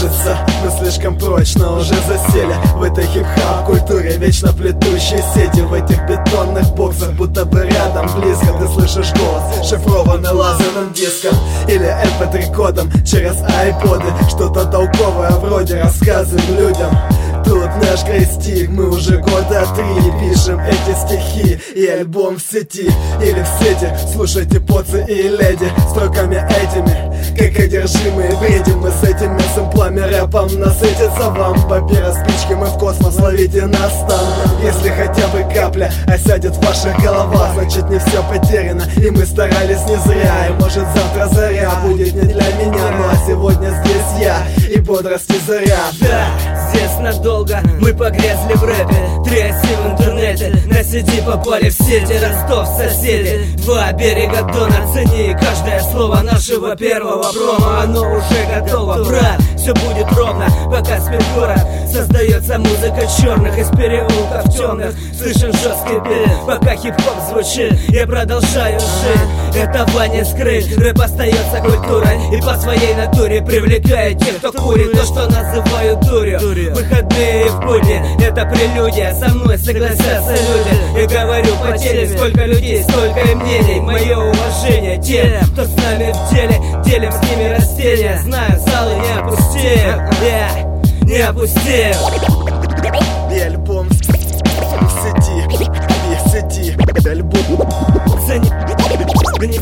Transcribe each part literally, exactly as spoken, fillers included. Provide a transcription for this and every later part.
Кажется, мы слишком прочно уже засели в этой хип-хап культуре, вечно плетущей сети. В этих бетонных боксах, будто бы рядом, близко ты слышишь голос, шифрованный лазерным диском или эм пэ три кодом через айподы. Что-то толковое вроде рассказываем людям. Тут наш крестик, мы уже года три пишем эти стихи и альбом в сети или в сети. Слушайте, поцы и леди, строками этими, как одержимые бредим. Мы с этими сэмплами рэпом насытиться вам. Папира, спички, мы в космос, ловите нас там. Если хотя бы капля осядет в ваших головах, значит не все потеряно, и мы старались не зря. И может завтра заря будет не для меня, ну а сегодня здесь я, и бодрости заря. Да, здесь надолго мы погрязли в рэпе, тряси в интернете, на си ди попали в сети. Ростов, соседи, два берега Дона. Цени каждое слово нашего первого промо, оно уже готово, брат. Все будет ровно, пока спит город. Создается музыка черных из переулков темных. Слышен жесткий бит, пока хип-хоп звучит. Я продолжаю жить, этого не скрыть. Рэп остается культурой и по своей натуре привлекает тех, кто курит то, что называют дурью. Выходные и в будни, это прелюдия, со мной согласятся люди. Я говорю по теме, сколько людей, столько и мнений. Мое уважение тем, кто с нами в деле, делим с ними растения. Знаю, залы не опустил, yeah, не опустил. И альбом в сети, и в сети, альбом. Цени, цени,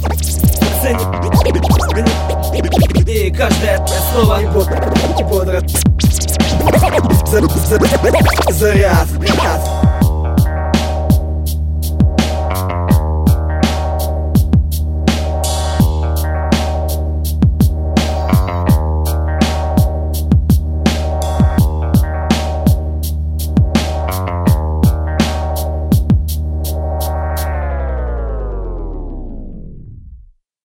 цени, и каждое слово бодро. Заряд.